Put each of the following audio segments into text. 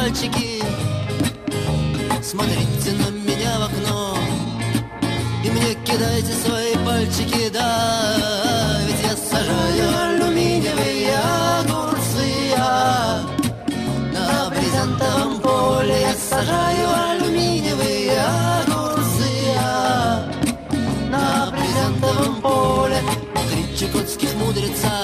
мальчики, смотрите на меня в окно и мне кидайте свои пальчики, да, ведь я сажаю алюминиевые огурцы, я на брезентовом поле я сажаю алюминиевые огурцы, я на брезентовом поле. Три чукотских мудреца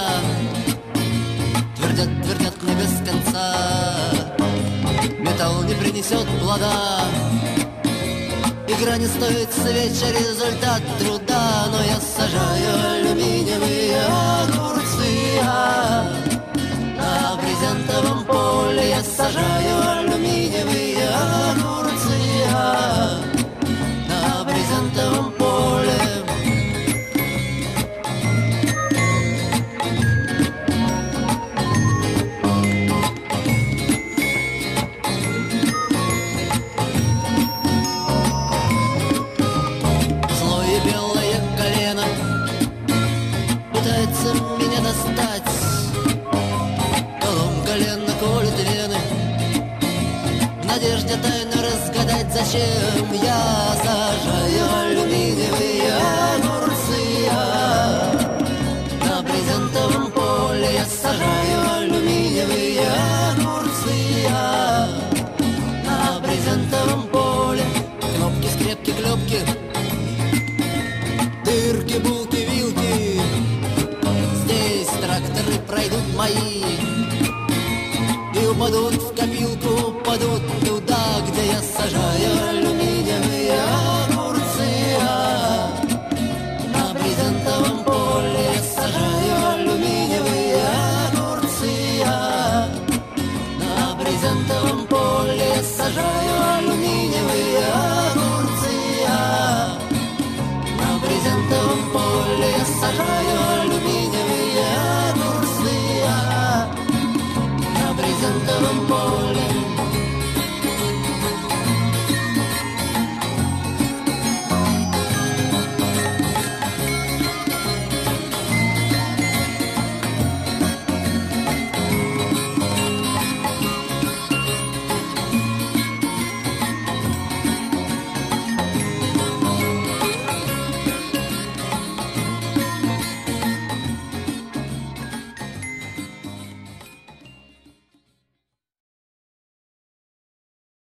твердят мне без конца: металл не принесет плода, игра не стоит свеча, результат труда. Но я сажаю алюминиевые огурцы, я на брезентовом поле я сажаю алюминиевые огурцы, я на брезентовом поле. Меня достать, колом колено колют вены, в надежде тайно разгадать, зачем я сажаю алюминиевые огурцы, я на брезентовом поле я сажаю алюминиевые огурцы, я на брезентовом поле. Кнопки, скрепки, клепки, дырки, булки, вилки, тракторы пройдут мои и упадут в копилку, упадут туда, где я сажаю